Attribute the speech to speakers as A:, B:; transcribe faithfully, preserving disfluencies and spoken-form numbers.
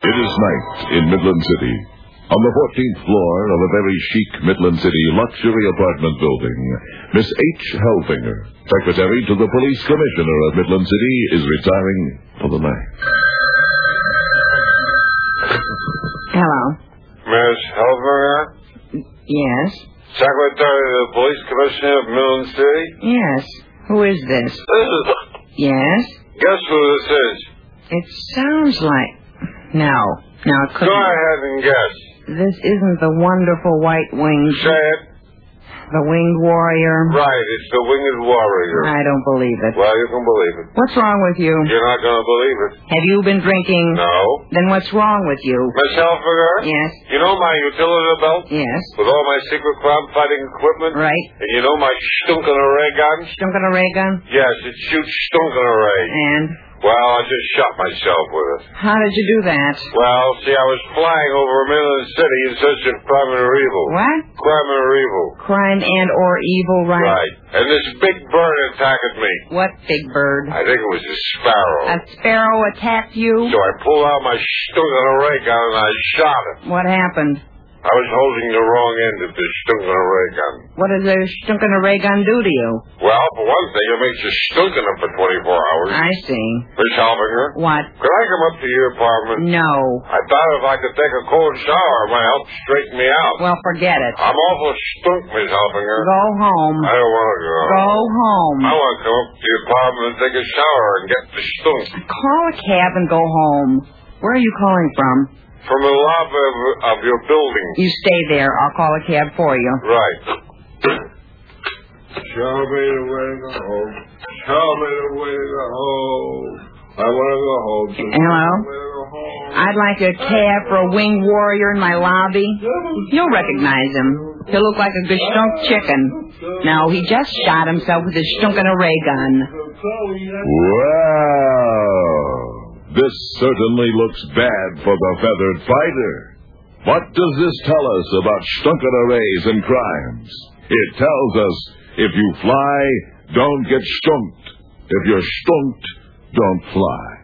A: It is night in Midland City. On the fourteenth floor of a very chic Midland City luxury apartment building, Miss H. Helfinger, secretary to the police commissioner of Midland City, is retiring for the night.
B: Hello.
C: Miss Helfinger?
B: Yes.
C: Secretary to the police commissioner of Midland City?
B: Yes. Who is this?
C: This is...
B: Yes.
C: Guess who this is?
B: It sounds like... No. No, it couldn't.
C: Go ahead and guess.
B: This isn't the wonderful white-winged...
C: Say it.
B: The winged warrior?
C: Right, it's the winged warrior.
B: I don't believe it.
C: Well, you can believe it.
B: What's wrong with you?
C: You're not going to believe it.
B: Have you been drinking?
C: No.
B: Then what's wrong with you?
C: Miss Helfinger?
B: Yes.
C: You know my utility belt?
B: Yes.
C: With all my secret crime-fighting equipment?
B: Right.
C: And you know my stunkin' ray gun?
B: Stunkin' a ray gun?
C: Yes, it shoots stunkin' ray.
B: And?
C: Well, I just shot myself with it.
B: How did you do that?
C: Well, see, I was flying over Midland City in search of crime and evil.
B: What?
C: Crime and evil.
B: Crime and or evil, right?
C: Right. And this big bird attacked me.
B: What big bird?
C: I think it was a sparrow.
B: A sparrow attacked you?
C: So I pulled out my stunkin' ray gun and I shot it.
B: What happened?
C: I was holding the wrong end of the stunkin' ray gun.
B: What does a stunkin' ray gun do to you?
C: Well, for one thing, it makes you stunkin' for twenty-four hours.
B: I see.
C: Miss Helfinger?
B: What?
C: Could I come up to your apartment?
B: No.
C: I thought if I could take a cold shower, it might help straighten me out.
B: Well, forget it.
C: I'm awful stunk, Miss Helfinger.
B: Go home.
C: I don't want to go.
B: Go home.
C: I want to come up to your apartment and take a shower and get the stunk.
B: Call a cab and go home. Where are you calling from?
C: From the lobby of, of your building.
B: You stay there. I'll call a cab for you.
C: Right. Show me the way to home. Show me the way to home. I want to go home.
B: Hello? I'd like a cab for a winged warrior in my lobby. You'll recognize him. He'll look like a geshtunk chicken. No, he just shot himself with his stunkin' ray gun.
A: Wow. This certainly looks bad for the feathered fighter. What does this tell us about stunkin' arrays and crimes? It tells us if you fly, don't get stunked. If you're stunked, don't fly.